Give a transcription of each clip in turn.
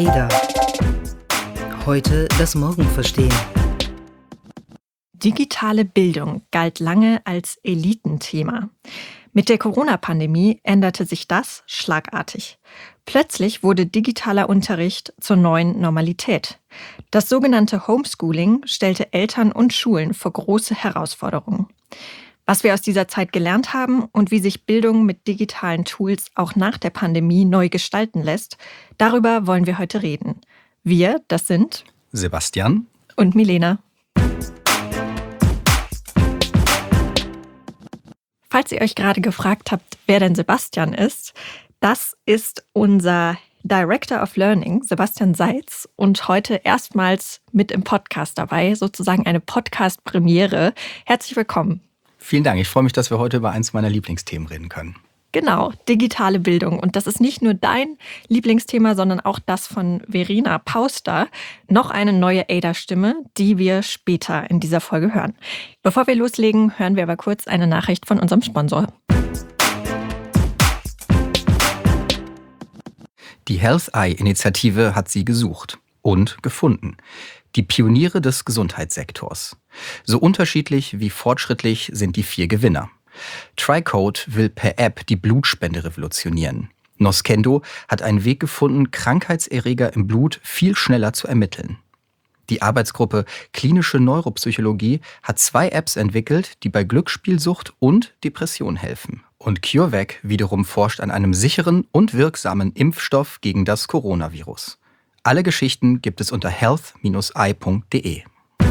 Ada. Heute das Morgen verstehen. Digitale Bildung galt lange als Elitenthema. Mit der Corona-Pandemie änderte sich das schlagartig. Plötzlich wurde digitaler Unterricht zur neuen Normalität. Das sogenannte Homeschooling stellte Eltern und Schulen vor große Herausforderungen. Was wir aus dieser Zeit gelernt haben und wie sich Bildung mit digitalen Tools auch nach der Pandemie neu gestalten lässt, darüber wollen wir heute reden. Wir, das sind Sebastian und Milena. Falls ihr euch gerade gefragt habt, wer denn Sebastian ist, das ist unser Director of Learning, Sebastian Seitz, und heute erstmals mit im Podcast dabei, sozusagen eine Podcast-Premiere. Herzlich willkommen. Vielen Dank. Ich freue mich, dass wir heute über eins meiner Lieblingsthemen reden können. Genau, digitale Bildung. Und das ist nicht nur dein Lieblingsthema, sondern auch das von Verena Pauster. Noch eine neue Ada-Stimme, die wir später in dieser Folge hören. Bevor wir loslegen, hören wir aber kurz eine Nachricht von unserem Sponsor. Die Health Eye-Initiative hat sie gesucht und gefunden. Die Pioniere des Gesundheitssektors. So unterschiedlich wie fortschrittlich sind die 4 Gewinner. TriCode will per App die Blutspende revolutionieren. Noskendo hat einen Weg gefunden, Krankheitserreger im Blut viel schneller zu ermitteln. Die Arbeitsgruppe Klinische Neuropsychologie hat 2 Apps entwickelt, die bei Glücksspielsucht und Depression helfen. Und CureVac wiederum forscht an einem sicheren und wirksamen Impfstoff gegen das Coronavirus. Alle Geschichten gibt es unter health-eye.de.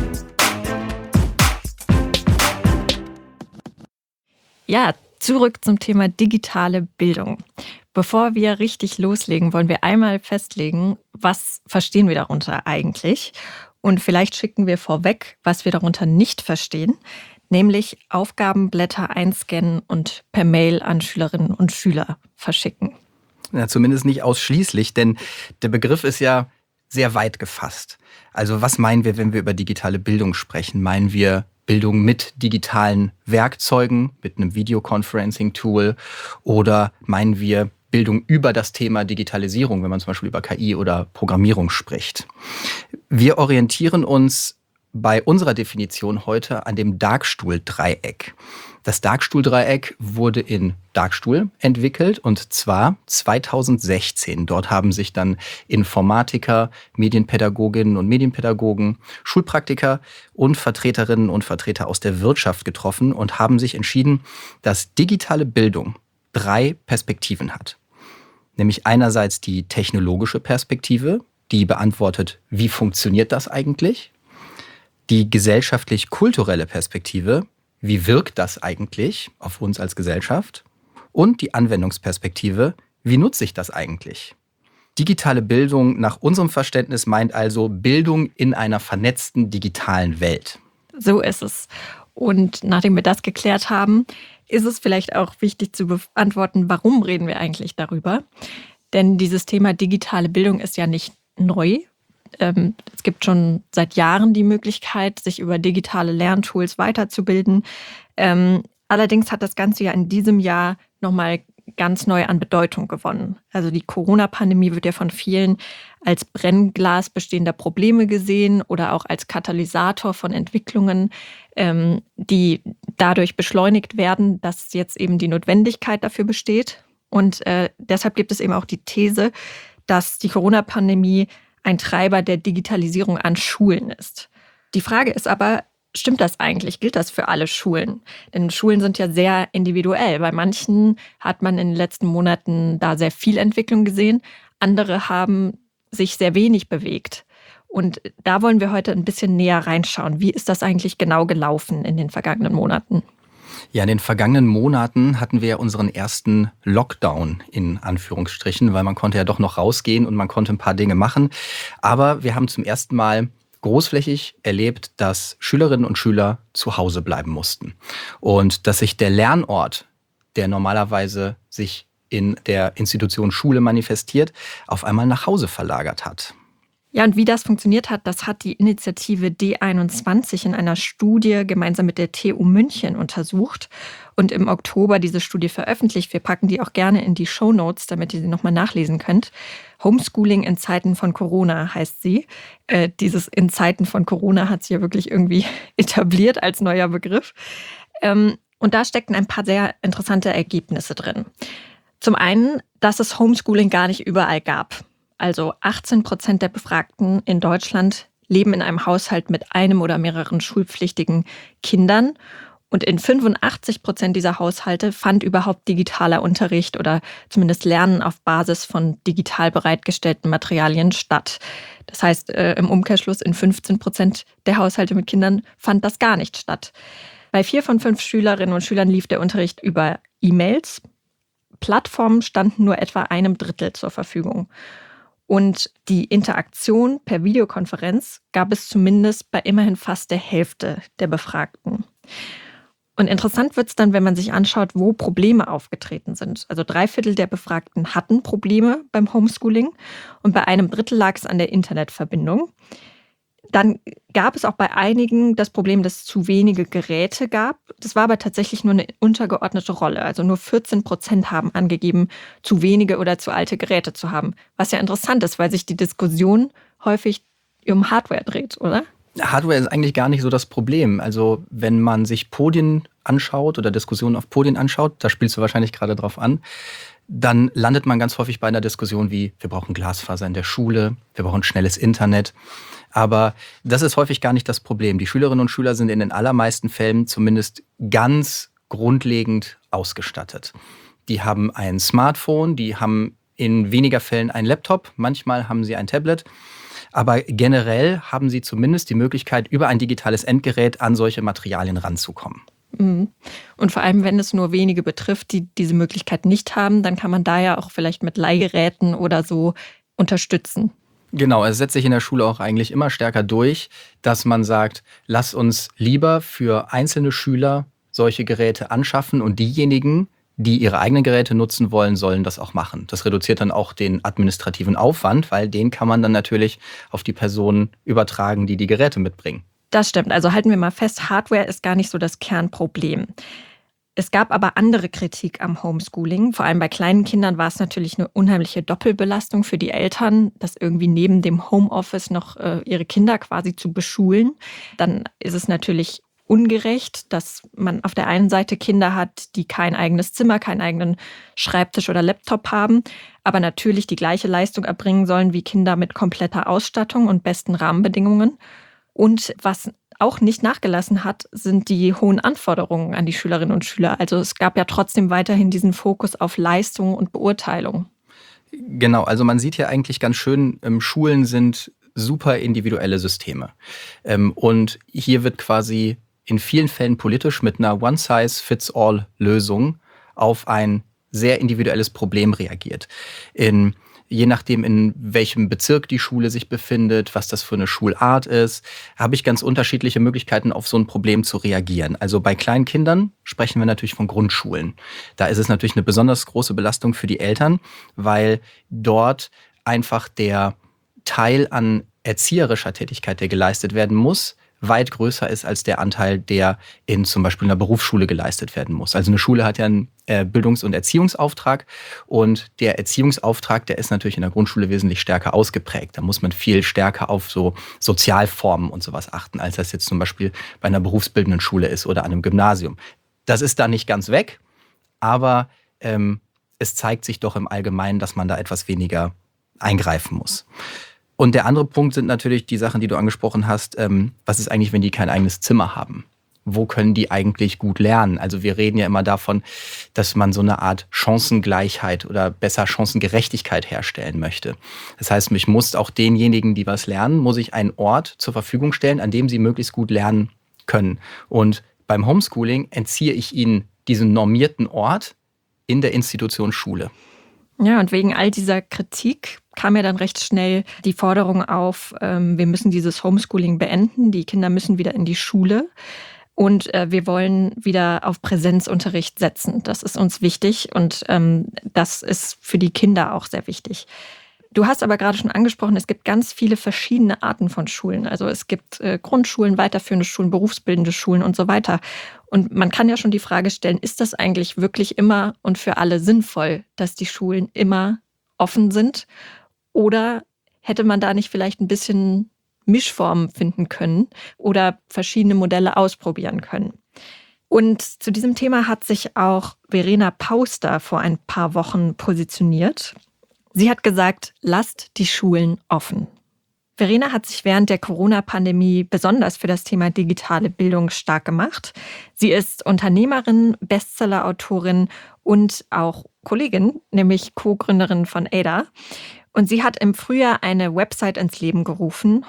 Ja, zurück zum Thema digitale Bildung. Bevor wir richtig loslegen, wollen wir einmal festlegen, was verstehen wir darunter eigentlich? Und vielleicht schicken wir vorweg, was wir darunter nicht verstehen, nämlich Aufgabenblätter einscannen und per Mail an Schülerinnen und Schüler verschicken. Ja, zumindest nicht ausschließlich, denn der Begriff ist ja sehr weit gefasst. Also was meinen wir, wenn wir über digitale Bildung sprechen? Meinen wir Bildung mit digitalen Werkzeugen, mit einem Videoconferencing-Tool, oder meinen wir Bildung über das Thema Digitalisierung, wenn man zum Beispiel über KI oder Programmierung spricht? Wir orientieren uns bei unserer Definition heute an dem Darkstuhl-Dreieck. Das Darkstuhl-Dreieck wurde in Darkstuhl entwickelt, und zwar 2016. Dort haben sich dann Informatiker, Medienpädagoginnen und Medienpädagogen, Schulpraktiker und Vertreterinnen und Vertreter aus der Wirtschaft getroffen und haben sich entschieden, dass digitale Bildung 3 Perspektiven hat. Nämlich einerseits die technologische Perspektive, die beantwortet, wie funktioniert das eigentlich? Die gesellschaftlich-kulturelle Perspektive, wie wirkt das eigentlich auf uns als Gesellschaft? Und die Anwendungsperspektive, wie nutze ich das eigentlich? Digitale Bildung nach unserem Verständnis meint also Bildung in einer vernetzten digitalen Welt. So ist es. Und nachdem wir das geklärt haben, ist es vielleicht auch wichtig zu beantworten, warum reden wir eigentlich darüber? Denn dieses Thema digitale Bildung ist ja nicht neu. Es gibt schon seit Jahren die Möglichkeit, sich über digitale Lerntools weiterzubilden. Allerdings hat das Ganze ja in diesem Jahr nochmal ganz neu an Bedeutung gewonnen. Also die Corona-Pandemie wird ja von vielen als Brennglas bestehender Probleme gesehen oder auch als Katalysator von Entwicklungen, die dadurch beschleunigt werden, dass jetzt eben die Notwendigkeit dafür besteht. Und deshalb gibt es eben auch die These, dass die Corona-Pandemie ein Treiber der Digitalisierung an Schulen ist. Die Frage ist aber, stimmt das eigentlich? Gilt das für alle Schulen? Denn Schulen sind ja sehr individuell. Bei manchen hat man in den letzten Monaten da sehr viel Entwicklung gesehen. Andere haben sich sehr wenig bewegt. Und da wollen wir heute ein bisschen näher reinschauen. Wie ist das eigentlich genau gelaufen in den vergangenen Monaten? Ja, in den vergangenen Monaten hatten wir ja unseren ersten Lockdown in Anführungsstrichen, weil man konnte ja doch noch rausgehen und man konnte ein paar Dinge machen. Aber wir haben zum ersten Mal großflächig erlebt, dass Schülerinnen und Schüler zu Hause bleiben mussten. Und dass sich der Lernort, der normalerweise sich in der Institution Schule manifestiert, auf einmal nach Hause verlagert hat. Ja, und wie das funktioniert hat, das hat die Initiative D21 in einer Studie gemeinsam mit der TU München untersucht und im Oktober diese Studie veröffentlicht. Wir packen die auch gerne in die Shownotes, damit ihr sie nochmal nachlesen könnt. Homeschooling in Zeiten von Corona heißt sie. Dieses in Zeiten von Corona hat sich ja wirklich irgendwie etabliert als neuer Begriff. Und da steckten ein paar sehr interessante Ergebnisse drin. Zum einen, dass es Homeschooling gar nicht überall gab. Also 18% der Befragten in Deutschland leben in einem Haushalt mit einem oder mehreren schulpflichtigen Kindern. Und in 85% dieser Haushalte fand überhaupt digitaler Unterricht oder zumindest Lernen auf Basis von digital bereitgestellten Materialien statt. Das heißt, im Umkehrschluss in 15% der Haushalte mit Kindern fand das gar nicht statt. Bei 4 von 5 Schülerinnen und Schülern lief der Unterricht über E-Mails. Plattformen standen nur etwa 1/3 zur Verfügung. Und die Interaktion per Videokonferenz gab es zumindest bei immerhin fast der Hälfte der Befragten. Und interessant wird es dann, wenn man sich anschaut, wo Probleme aufgetreten sind. Also 3/4 der Befragten hatten Probleme beim Homeschooling und bei 1/3 lag es an der Internetverbindung. Dann gab es auch bei einigen das Problem, dass es zu wenige Geräte gab. Das war aber tatsächlich nur eine untergeordnete Rolle. Also nur 14% haben angegeben, zu wenige oder zu alte Geräte zu haben. Was ja interessant ist, weil sich die Diskussion häufig um Hardware dreht, oder? Hardware ist eigentlich gar nicht so das Problem. Also wenn man sich Podien anschaut oder Diskussionen auf Podien anschaut, da spielst du wahrscheinlich gerade drauf an, dann landet man ganz häufig bei einer Diskussion wie, wir brauchen Glasfaser in der Schule, wir brauchen schnelles Internet. Aber das ist häufig gar nicht das Problem. Die Schülerinnen und Schüler sind in den allermeisten Fällen zumindest ganz grundlegend ausgestattet. Die haben ein Smartphone, die haben in weniger Fällen einen Laptop, manchmal haben sie ein Tablet. Aber generell haben sie zumindest die Möglichkeit, über ein digitales Endgerät an solche Materialien ranzukommen. Und vor allem, wenn es nur wenige betrifft, die diese Möglichkeit nicht haben, dann kann man da ja auch vielleicht mit Leihgeräten oder so unterstützen. Genau, es setzt sich in der Schule auch eigentlich immer stärker durch, dass man sagt, lass uns lieber für einzelne Schüler solche Geräte anschaffen und diejenigen, die ihre eigenen Geräte nutzen wollen, sollen das auch machen. Das reduziert dann auch den administrativen Aufwand, weil den kann man dann natürlich auf die Personen übertragen, die die Geräte mitbringen. Das stimmt. Also halten wir mal fest, Hardware ist gar nicht so das Kernproblem. Es gab aber andere Kritik am Homeschooling. Vor allem bei kleinen Kindern war es natürlich eine unheimliche Doppelbelastung für die Eltern, das irgendwie neben dem Homeoffice noch ihre Kinder quasi zu beschulen. Dann ist es natürlich ungerecht, dass man auf der einen Seite Kinder hat, die kein eigenes Zimmer, keinen eigenen Schreibtisch oder Laptop haben, aber natürlich die gleiche Leistung erbringen sollen wie Kinder mit kompletter Ausstattung und besten Rahmenbedingungen. Und was auch nicht nachgelassen hat, sind die hohen Anforderungen an die Schülerinnen und Schüler. Also es gab ja trotzdem weiterhin diesen Fokus auf Leistung und Beurteilung. Genau, also man sieht hier eigentlich ganz schön, Schulen sind super individuelle Systeme. Und hier wird quasi in vielen Fällen politisch mit einer One-Size-Fits-All-Lösung auf ein sehr individuelles Problem reagiert. Je nachdem, in welchem Bezirk die Schule sich befindet, was das für eine Schulart ist, habe ich ganz unterschiedliche Möglichkeiten, auf so ein Problem zu reagieren. Also bei kleinen Kindern sprechen wir natürlich von Grundschulen. Da ist es natürlich eine besonders große Belastung für die Eltern, weil dort einfach der Teil an erzieherischer Tätigkeit, der geleistet werden muss, weit größer ist als der Anteil, der in zum Beispiel einer Berufsschule geleistet werden muss. Also eine Schule hat ja einen Bildungs- und Erziehungsauftrag und der Erziehungsauftrag, der ist natürlich in der Grundschule wesentlich stärker ausgeprägt. Da muss man viel stärker auf so Sozialformen und sowas achten, als das jetzt zum Beispiel bei einer berufsbildenden Schule ist oder an einem Gymnasium. Das ist da nicht ganz weg, aber es zeigt sich doch im Allgemeinen, dass man da etwas weniger eingreifen muss. Und der andere Punkt sind natürlich die Sachen, die du angesprochen hast. Was ist eigentlich, wenn die kein eigenes Zimmer haben? Wo können die eigentlich gut lernen? Also wir reden ja immer davon, dass man so eine Art Chancengleichheit oder besser Chancengerechtigkeit herstellen möchte. Das heißt, ich muss auch denjenigen, die was lernen, muss ich einen Ort zur Verfügung stellen, an dem sie möglichst gut lernen können. Und beim Homeschooling entziehe ich ihnen diesen normierten Ort in der Institution Schule. Ja, und wegen all dieser Kritik kam ja dann recht schnell die Forderung auf, wir müssen dieses Homeschooling beenden, die Kinder müssen wieder in die Schule und wir wollen wieder auf Präsenzunterricht setzen. Das ist uns wichtig und das ist für die Kinder auch sehr wichtig. Du hast aber gerade schon angesprochen, es gibt ganz viele verschiedene Arten von Schulen. Also es gibt Grundschulen, weiterführende Schulen, berufsbildende Schulen und so weiter. Und man kann ja schon die Frage stellen, ist das eigentlich wirklich immer und für alle sinnvoll, dass die Schulen immer offen sind? Oder hätte man da nicht vielleicht ein bisschen Mischformen finden können oder verschiedene Modelle ausprobieren können? Und zu diesem Thema hat sich auch Verena Pauster vor ein paar Wochen positioniert. Sie hat gesagt, lasst die Schulen offen. Verena hat sich während der Corona-Pandemie besonders für das Thema digitale Bildung stark gemacht. Sie ist Unternehmerin, Bestseller-Autorin und auch Kollegin, nämlich Co-Gründerin von Ada. Und sie hat im Frühjahr eine Website ins Leben gerufen,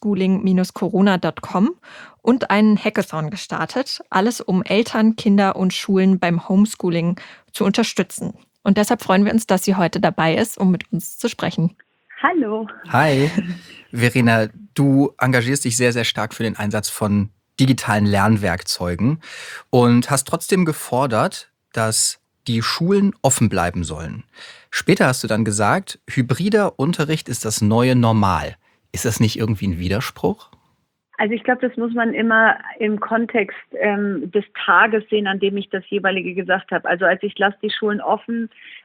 homeschooling-corona.com, und einen Hackathon gestartet, alles um Eltern, Kinder und Schulen beim Homeschooling zu unterstützen. Und deshalb freuen wir uns, dass sie heute dabei ist, um mit uns zu sprechen. Hallo. Hi. Verena, du engagierst dich sehr, sehr stark für den Einsatz von digitalen Lernwerkzeugen und hast trotzdem gefordert, dass die Schulen offen bleiben sollen. Später hast du dann gesagt, hybrider Unterricht ist das neue Normal. Ist das nicht irgendwie ein Widerspruch? Also ich glaube, das muss man immer im Kontext des Tages sehen, an dem ich das jeweilige gesagt habe. Also als ich lasse die Schulen offen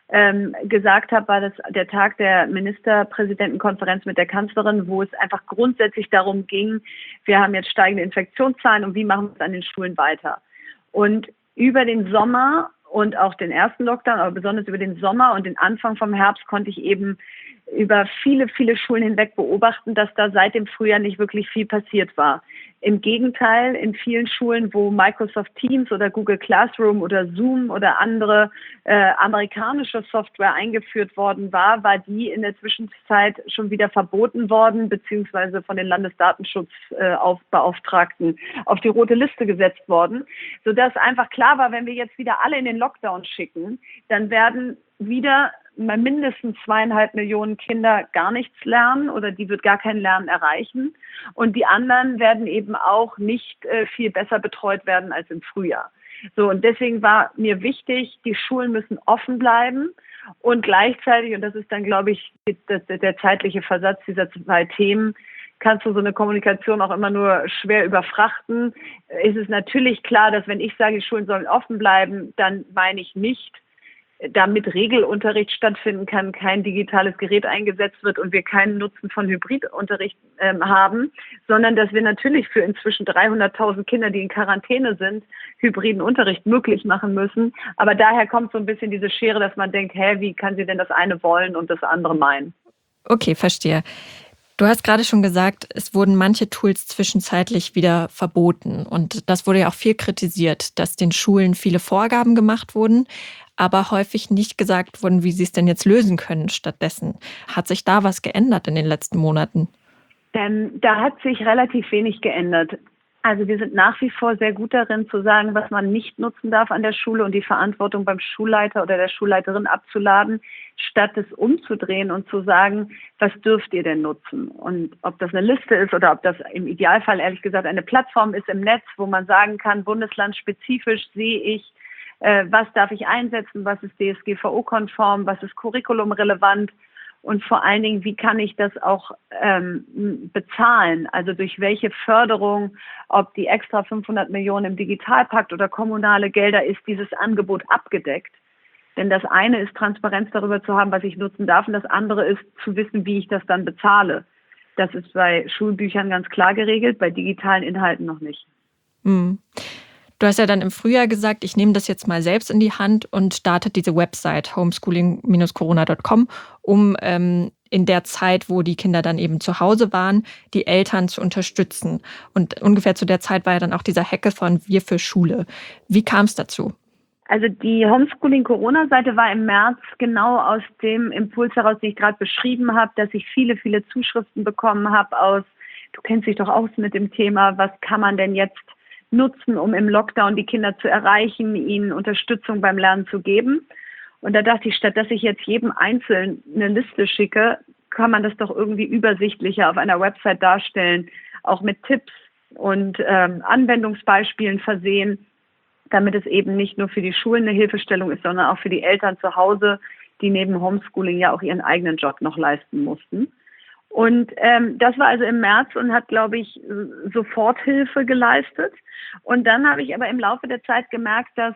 gesagt habe, war das der Tag der Ministerpräsidentenkonferenz mit der Kanzlerin, wo es einfach grundsätzlich darum ging, wir haben jetzt steigende Infektionszahlen und wie machen wir es an den Schulen weiter? Und über den Sommer und auch den ersten Lockdown, aber besonders über den Sommer und den Anfang vom Herbst konnte ich eben über viele, viele Schulen hinweg beobachten, dass da seit dem Frühjahr nicht wirklich viel passiert war. Im Gegenteil, in vielen Schulen, wo Microsoft Teams oder Google Classroom oder Zoom oder andere amerikanische Software eingeführt worden war, war die in der Zwischenzeit schon wieder verboten worden, beziehungsweise von den Landesdatenschutzbeauftragten auf die rote Liste gesetzt worden, sodass einfach klar war, wenn wir jetzt wieder alle in den Lockdown schicken, dann werden wieder mal mindestens 2,5 Millionen Kinder gar nichts lernen oder die wird gar kein Lernen erreichen. Und die anderen werden eben auch nicht viel besser betreut werden als im Frühjahr. So, und deswegen war mir wichtig, die Schulen müssen offen bleiben und gleichzeitig, und das ist dann, glaube ich, der zeitliche Versatz dieser zwei Themen, kannst du so eine Kommunikation auch immer nur schwer überfrachten. Ist es natürlich klar, dass wenn ich sage, die Schulen sollen offen bleiben, dann meine ich nicht, damit Regelunterricht stattfinden kann, kein digitales Gerät eingesetzt wird und wir keinen Nutzen von Hybridunterricht haben, sondern dass wir natürlich für inzwischen 300.000 Kinder, die in Quarantäne sind, hybriden Unterricht möglich machen müssen. Aber daher kommt so ein bisschen diese Schere, dass man denkt, wie kann sie denn das eine wollen und das andere meinen? Okay, verstehe. Du hast gerade schon gesagt, es wurden manche Tools zwischenzeitlich wieder verboten. Und das wurde ja auch viel kritisiert, dass den Schulen viele Vorgaben gemacht wurden, aber häufig nicht gesagt wurden, wie sie es denn jetzt lösen können stattdessen. Hat sich da was geändert in den letzten Monaten? Da hat sich relativ wenig geändert. Also wir sind nach wie vor sehr gut darin zu sagen, was man nicht nutzen darf an der Schule und die Verantwortung beim Schulleiter oder der Schulleiterin abzuladen, statt es umzudrehen und zu sagen, was dürft ihr denn nutzen? Und ob das eine Liste ist oder ob das im Idealfall ehrlich gesagt eine Plattform ist im Netz, wo man sagen kann, bundeslandspezifisch sehe ich, was darf ich einsetzen, was ist DSGVO-konform, was ist curriculumrelevant und vor allen Dingen, wie kann ich das auch bezahlen, also durch welche Förderung, ob die extra 500 Millionen im Digitalpakt oder kommunale Gelder, ist dieses Angebot abgedeckt. Denn das eine ist, Transparenz darüber zu haben, was ich nutzen darf, und das andere ist, zu wissen, wie ich das dann bezahle. Das ist bei Schulbüchern ganz klar geregelt, bei digitalen Inhalten noch nicht. Mhm. Du hast ja dann im Frühjahr gesagt, ich nehme das jetzt mal selbst in die Hand und starte diese Website homeschooling-corona.com, um in der Zeit, wo die Kinder dann eben zu Hause waren, die Eltern zu unterstützen. Und ungefähr zu der Zeit war ja dann auch dieser Hackathon Wir für Schule. Wie kam es dazu? Also die Homeschooling-Corona-Seite war im März genau aus dem Impuls heraus, den ich gerade beschrieben habe, dass ich viele, viele Zuschriften bekommen habe aus, du kennst dich doch aus mit dem Thema, was kann man denn jetzt nutzen, um im Lockdown die Kinder zu erreichen, ihnen Unterstützung beim Lernen zu geben. Und da dachte ich, statt dass ich jetzt jedem einzeln eine Liste schicke, kann man das doch irgendwie übersichtlicher auf einer Website darstellen, auch mit Tipps und Anwendungsbeispielen versehen, damit es eben nicht nur für die Schulen eine Hilfestellung ist, sondern auch für die Eltern zu Hause, die neben Homeschooling ja auch ihren eigenen Job noch leisten mussten. Und das war also im März und hat, glaube ich, Soforthilfe geleistet. Und dann habe ich aber im Laufe der Zeit gemerkt, dass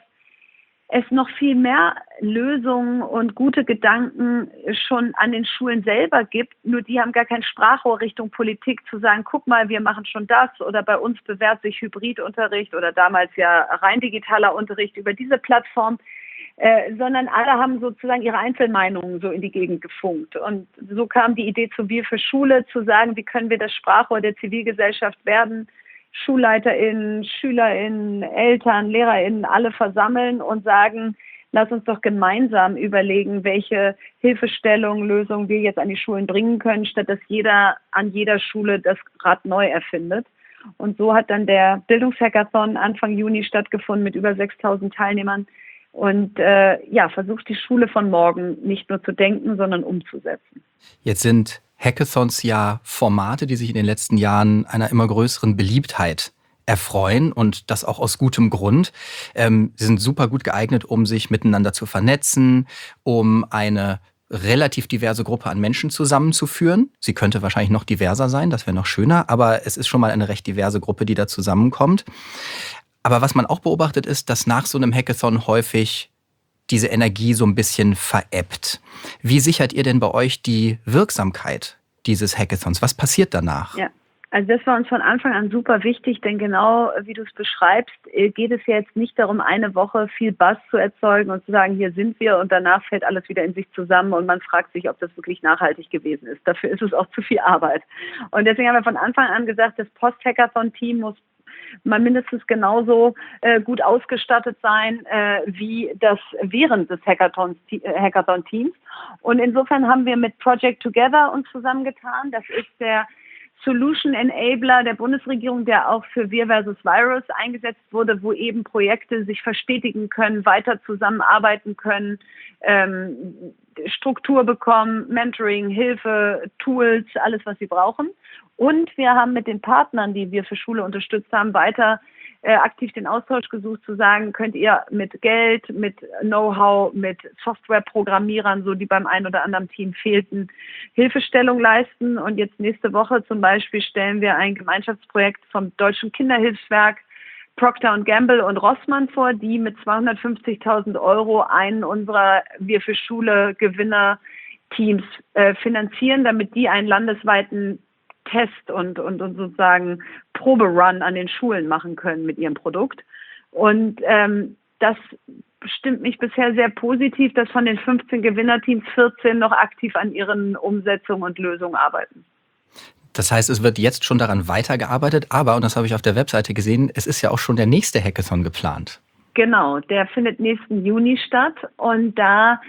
es noch viel mehr Lösungen und gute Gedanken schon an den Schulen selber gibt. Nur die haben gar kein Sprachrohr Richtung Politik zu sagen, guck mal, wir machen schon das oder bei uns bewährt sich Hybridunterricht oder damals ja rein digitaler Unterricht über diese Plattform. Sondern alle haben sozusagen ihre Einzelmeinungen so in die Gegend gefunkt. Und so kam die Idee zu Wir für Schule, zu sagen, wie können wir das Sprachrohr der Zivilgesellschaft werden, SchulleiterInnen, SchülerInnen, Eltern, LehrerInnen, alle versammeln und sagen, lass uns doch gemeinsam überlegen, welche Hilfestellungen, Lösungen wir jetzt an die Schulen bringen können, statt dass jeder an jeder Schule das Rad neu erfindet. Und so hat dann der Bildungshackathon Anfang Juni stattgefunden mit über 6.000 Teilnehmern. Und versucht die Schule von morgen nicht nur zu denken, sondern umzusetzen. Jetzt sind Hackathons ja Formate, die sich in den letzten Jahren einer immer größeren Beliebtheit erfreuen und das auch aus gutem Grund. Sie sind super gut geeignet, um sich miteinander zu vernetzen, um eine relativ diverse Gruppe an Menschen zusammenzuführen. Sie könnte wahrscheinlich noch diverser sein, das wäre noch schöner, aber es ist schon mal eine recht diverse Gruppe, die da zusammenkommt. Aber was man auch beobachtet ist, dass nach so einem Hackathon häufig diese Energie so ein bisschen verebbt. Wie sichert ihr denn bei euch die Wirksamkeit dieses Hackathons? Was passiert danach? Ja, also das war uns von Anfang an super wichtig, denn genau wie du es beschreibst, geht es ja jetzt nicht darum, eine Woche viel Buzz zu erzeugen und zu sagen, hier sind wir und danach fällt alles wieder in sich zusammen und man fragt sich, ob das wirklich nachhaltig gewesen ist. Dafür ist es auch zu viel Arbeit. Und deswegen haben wir von Anfang an gesagt, das Post-Hackathon-Team muss mal mindestens genauso gut ausgestattet sein wie das während des Hackathon-Teams. Und insofern haben wir mit Project Together uns zusammengetan. Das ist der Solution Enabler der Bundesregierung, der auch für Wir versus Virus eingesetzt wurde, wo eben Projekte sich verstetigen können, weiter zusammenarbeiten können, Struktur bekommen, Mentoring, Hilfe, Tools, alles, was sie brauchen. Und wir haben mit den Partnern, die wir für Schule unterstützt haben, weiter aktiv den Austausch gesucht, zu sagen, könnt ihr mit Geld, mit Know-how, mit Softwareprogrammierern, so die beim einen oder anderen Team fehlten, Hilfestellung leisten. Und jetzt nächste Woche zum Beispiel stellen wir ein Gemeinschaftsprojekt vom Deutschen Kinderhilfswerk, Procter & Gamble und Rossmann vor, die mit 250.000 € einen unserer Wir für Schule Gewinner-Teams finanzieren, damit die einen landesweiten Test und sozusagen Proberun an den Schulen machen können mit ihrem Produkt. Und das stimmt mich bisher sehr positiv, dass von den 15 Gewinnerteams 14 noch aktiv an ihren Umsetzungen und Lösungen arbeiten. Das heißt, es wird jetzt schon daran weitergearbeitet, aber, und das habe ich auf der Webseite gesehen, es ist ja auch schon der nächste Hackathon geplant. Genau, der findet nächsten Juni statt und da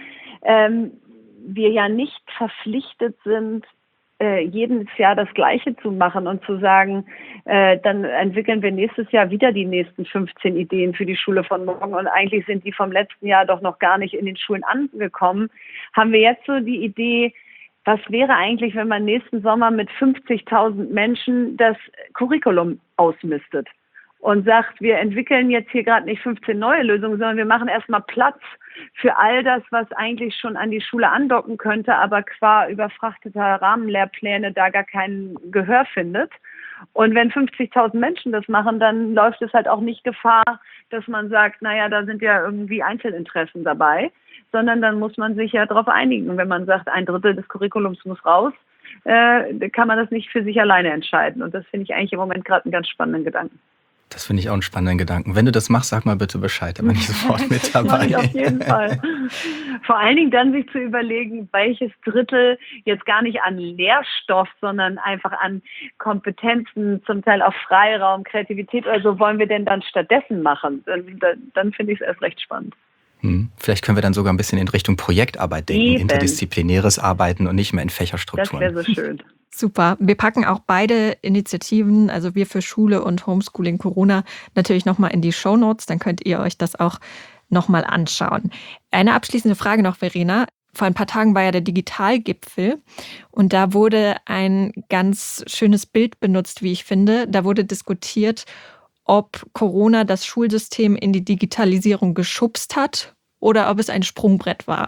wir ja nicht verpflichtet sind, jedes Jahr das Gleiche zu machen und zu sagen, dann entwickeln wir nächstes Jahr wieder die nächsten 15 Ideen für die Schule von morgen und eigentlich sind die vom letzten Jahr doch noch gar nicht in den Schulen angekommen, haben wir jetzt so die Idee, was wäre eigentlich, wenn man nächsten Sommer mit 50.000 Menschen das Curriculum ausmistet und sagt, wir entwickeln jetzt hier gerade nicht 15 neue Lösungen, sondern wir machen erstmal Platz für all das, was eigentlich schon an die Schule andocken könnte, aber qua überfrachteter Rahmenlehrpläne da gar kein Gehör findet. Und wenn 50.000 Menschen das machen, dann läuft es halt auch nicht Gefahr, dass man sagt, naja, da sind ja irgendwie Einzelinteressen dabei, sondern dann muss man sich ja darauf einigen. Wenn man sagt, 1/3 des Curriculums muss raus, kann man das nicht für sich alleine entscheiden. Und das finde ich eigentlich im Moment gerade einen ganz spannenden Gedanken. Das finde ich auch einen spannenden Gedanken. Wenn du das machst, sag mal bitte Bescheid, da bin ich sofort mit dabei. Das auf jeden Fall. Vor allen Dingen dann sich zu überlegen, welches Drittel jetzt gar nicht an Lehrstoff, sondern einfach an Kompetenzen, zum Teil auch Freiraum, Kreativität oder so, wollen wir denn dann stattdessen machen? Dann finde ich es erst recht spannend. Vielleicht können wir dann sogar ein bisschen in Richtung Projektarbeit denken, interdisziplinäres Arbeiten und nicht mehr in Fächerstrukturen. Das wäre so schön. Super. Wir packen auch beide Initiativen, also Wir für Schule und Homeschooling Corona, natürlich nochmal in die Shownotes. Dann könnt ihr euch das auch nochmal anschauen. Eine abschließende Frage noch, Verena. Vor ein paar Tagen war ja der Digitalgipfel und da wurde ein ganz schönes Bild benutzt, wie ich finde. Da wurde diskutiert, ob Corona das Schulsystem in die Digitalisierung geschubst hat oder ob es ein Sprungbrett war.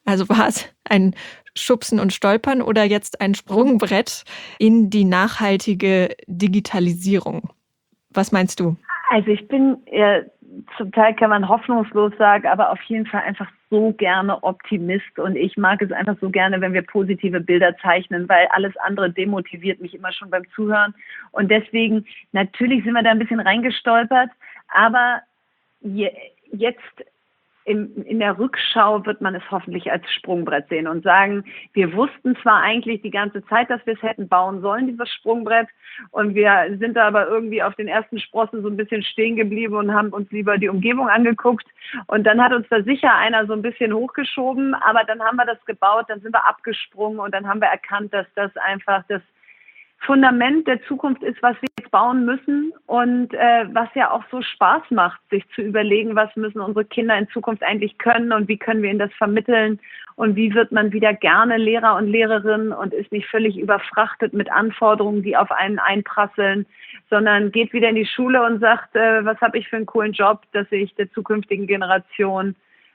Also war es ein Schubsen und Stolpern oder jetzt ein Sprungbrett in die nachhaltige Digitalisierung? Was meinst du? Also ich bin, zum Teil kann man hoffnungslos sagen, aber auf jeden Fall einfach so gerne Optimist und ich mag es einfach so gerne, wenn wir positive Bilder zeichnen, weil alles andere demotiviert mich immer schon beim Zuhören und deswegen, natürlich sind wir da ein bisschen reingestolpert, aber jetzt in der Rückschau wird man es hoffentlich als Sprungbrett sehen und sagen, wir wussten zwar eigentlich die ganze Zeit, dass wir es hätten bauen sollen, dieses Sprungbrett, und wir sind da aber irgendwie auf den ersten Sprossen so ein bisschen stehen geblieben und haben uns lieber die Umgebung angeguckt. Und dann hat uns da sicher einer so ein bisschen hochgeschoben, aber dann haben wir das gebaut, dann sind wir abgesprungen und dann haben wir erkannt, dass das einfach das Fundament der Zukunft ist, was wir jetzt bauen müssen und was ja auch so Spaß macht, sich zu überlegen, was müssen unsere Kinder in Zukunft eigentlich können und wie können wir ihnen das vermitteln und wie wird man wieder gerne Lehrer und Lehrerin und ist nicht völlig überfrachtet mit Anforderungen, die auf einen einprasseln, sondern geht wieder in die Schule und sagt, was habe ich für einen coolen Job, dass ich der zukünftigen Generation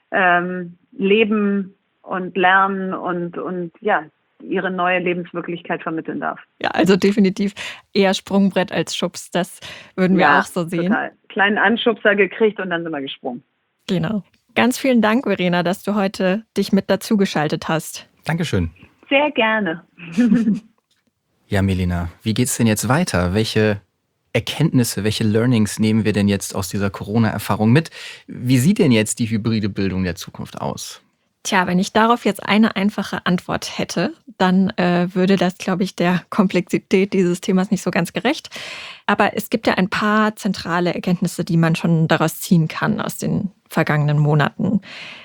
leben und lernen und ja, ihre neue Lebenswirklichkeit vermitteln darf. Ja, also definitiv eher Sprungbrett als Schubs. Das würden wir auch so sehen. Total. Kleinen Anschubser gekriegt und dann sind wir gesprungen. Genau. Ganz vielen Dank, Verena, dass du heute dich mit dazugeschaltet hast. Dankeschön. Sehr gerne. Ja, Melina, wie geht's denn jetzt weiter? Welche Erkenntnisse, welche Learnings nehmen wir denn jetzt aus dieser Corona-Erfahrung mit? Wie sieht denn jetzt die hybride Bildung der Zukunft aus? Tja, wenn ich darauf jetzt eine einfache Antwort hätte, dann würde das, glaube ich, der Komplexität dieses Themas nicht so ganz gerecht. Aber es gibt ja ein paar zentrale Erkenntnisse, die man schon daraus ziehen kann aus den vergangenen Monaten.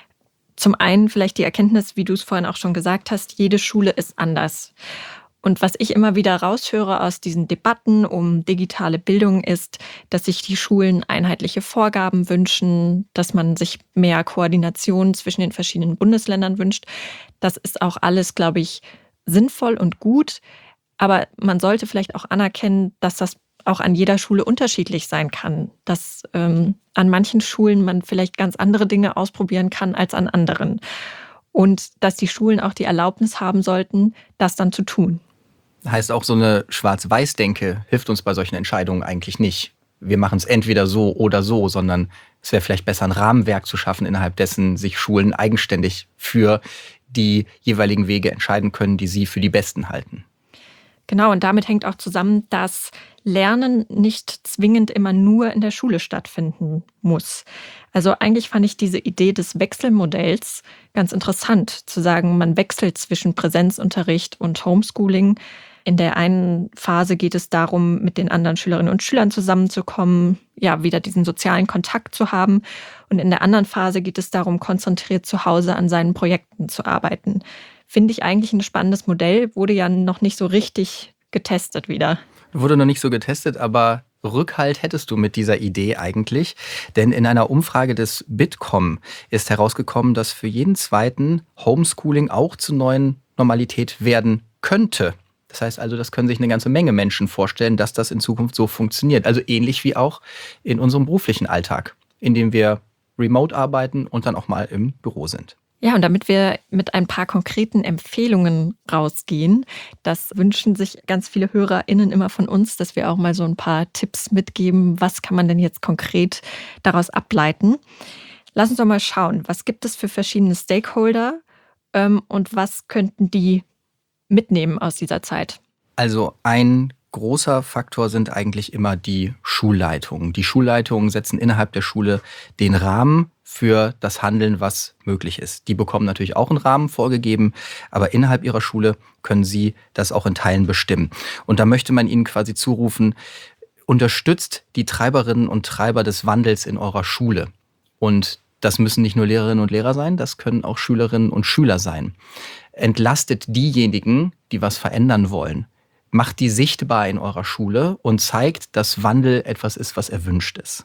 Zum einen vielleicht die Erkenntnis, wie du es vorhin auch schon gesagt hast, jede Schule ist anders. Und was ich immer wieder raushöre aus diesen Debatten um digitale Bildung ist, dass sich die Schulen einheitliche Vorgaben wünschen, dass man sich mehr Koordination zwischen den verschiedenen Bundesländern wünscht. Das ist auch alles, glaube ich, sinnvoll und gut. Aber man sollte vielleicht auch anerkennen, dass das auch an jeder Schule unterschiedlich sein kann. Dass an manchen Schulen man vielleicht ganz andere Dinge ausprobieren kann als an anderen. Und dass die Schulen auch die Erlaubnis haben sollten, das dann zu tun. Heißt auch, so eine Schwarz-Weiß-Denke hilft uns bei solchen Entscheidungen eigentlich nicht. Wir machen es entweder so oder so, sondern es wäre vielleicht besser, ein Rahmenwerk zu schaffen, innerhalb dessen sich Schulen eigenständig für die jeweiligen Wege entscheiden können, die sie für die besten halten. Genau, und damit hängt auch zusammen, dass Lernen nicht zwingend immer nur in der Schule stattfinden muss. Also eigentlich fand ich diese Idee des Wechselmodells ganz interessant, zu sagen, man wechselt zwischen Präsenzunterricht und Homeschooling. In der einen Phase geht es darum, mit den anderen Schülerinnen und Schülern zusammenzukommen, ja, wieder diesen sozialen Kontakt zu haben. Und in der anderen Phase geht es darum, konzentriert zu Hause an seinen Projekten zu arbeiten. Finde ich eigentlich ein spannendes Modell, wurde ja noch nicht so richtig getestet wieder. Wurde noch nicht so getestet, aber Rückhalt hättest du mit dieser Idee eigentlich. Denn in einer Umfrage des Bitkom ist herausgekommen, dass für jeden zweiten Homeschooling auch zur neuen Normalität werden könnte. Das heißt also, das können sich eine ganze Menge Menschen vorstellen, dass das in Zukunft so funktioniert. Also ähnlich wie auch in unserem beruflichen Alltag, in dem wir remote arbeiten und dann auch mal im Büro sind. Ja, und damit wir mit ein paar konkreten Empfehlungen rausgehen, das wünschen sich ganz viele HörerInnen immer von uns, dass wir auch mal so ein paar Tipps mitgeben. Was kann man denn jetzt konkret daraus ableiten? Lass uns doch mal schauen, was gibt es für verschiedene Stakeholder und was könnten die mitnehmen aus dieser Zeit? Also ein großer Faktor sind eigentlich immer die Schulleitungen. Die Schulleitungen setzen innerhalb der Schule den Rahmen für das Handeln, was möglich ist. Die bekommen natürlich auch einen Rahmen vorgegeben, aber innerhalb ihrer Schule können sie das auch in Teilen bestimmen. Und da möchte man ihnen quasi zurufen, unterstützt die Treiberinnen und Treiber des Wandels in eurer Schule. Und das müssen nicht nur Lehrerinnen und Lehrer sein, das können auch Schülerinnen und Schüler sein. Entlastet diejenigen, die was verändern wollen. Macht die sichtbar in eurer Schule und zeigt, dass Wandel etwas ist, was erwünscht ist.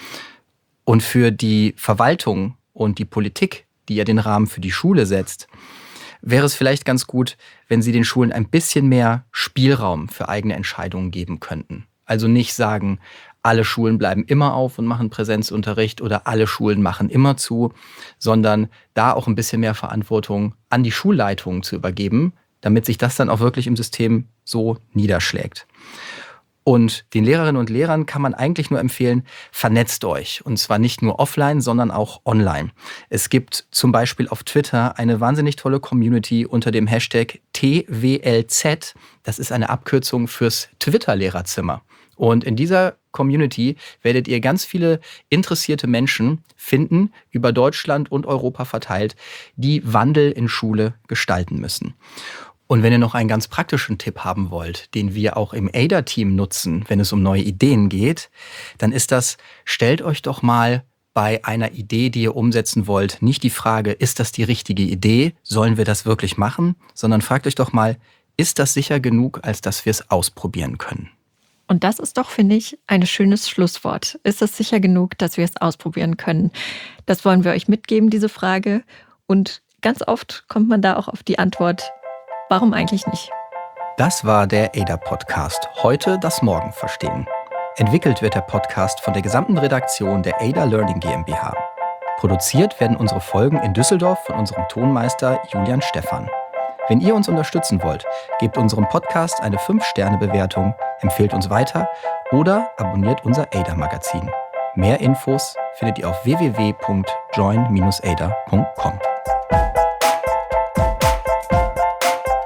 Und für die Verwaltung und die Politik, die ja den Rahmen für die Schule setzt, wäre es vielleicht ganz gut, wenn sie den Schulen ein bisschen mehr Spielraum für eigene Entscheidungen geben könnten. Also nicht sagen, alle Schulen bleiben immer auf und machen Präsenzunterricht oder alle Schulen machen immer zu, sondern da auch ein bisschen mehr Verantwortung an die Schulleitungen zu übergeben, damit sich das dann auch wirklich im System so niederschlägt. Und den Lehrerinnen und Lehrern kann man eigentlich nur empfehlen, vernetzt euch. Und zwar nicht nur offline, sondern auch online. Es gibt zum Beispiel auf Twitter eine wahnsinnig tolle Community unter dem Hashtag TWLZ. Das ist eine Abkürzung fürs Twitter-Lehrerzimmer. Und in dieser Community werdet ihr ganz viele interessierte Menschen finden, über Deutschland und Europa verteilt, die Wandel in Schule gestalten müssen. Und wenn ihr noch einen ganz praktischen Tipp haben wollt, den wir auch im AIDA-Team nutzen, wenn es um neue Ideen geht, dann ist das, stellt euch doch mal bei einer Idee, die ihr umsetzen wollt, nicht die Frage, ist das die richtige Idee, sollen wir das wirklich machen, sondern fragt euch doch mal, ist das sicher genug, als dass wir es ausprobieren können? Und das ist doch, finde ich, ein schönes Schlusswort. Ist es sicher genug, dass wir es ausprobieren können? Das wollen wir euch mitgeben, diese Frage. Und ganz oft kommt man da auch auf die Antwort, warum eigentlich nicht? Das war der AIDA-Podcast. Heute das Morgen verstehen. Entwickelt wird der Podcast von der gesamten Redaktion der AIDA Learning GmbH. Produziert werden unsere Folgen in Düsseldorf von unserem Tonmeister Julian Stephan. Wenn ihr uns unterstützen wollt, gebt unserem Podcast eine 5-Sterne-Bewertung, empfehlt uns weiter oder abonniert unser AIDA-Magazin. Mehr Infos findet ihr auf www.join-ada.com.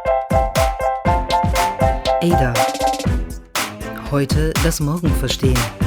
AIDA. Heute das Morgen verstehen.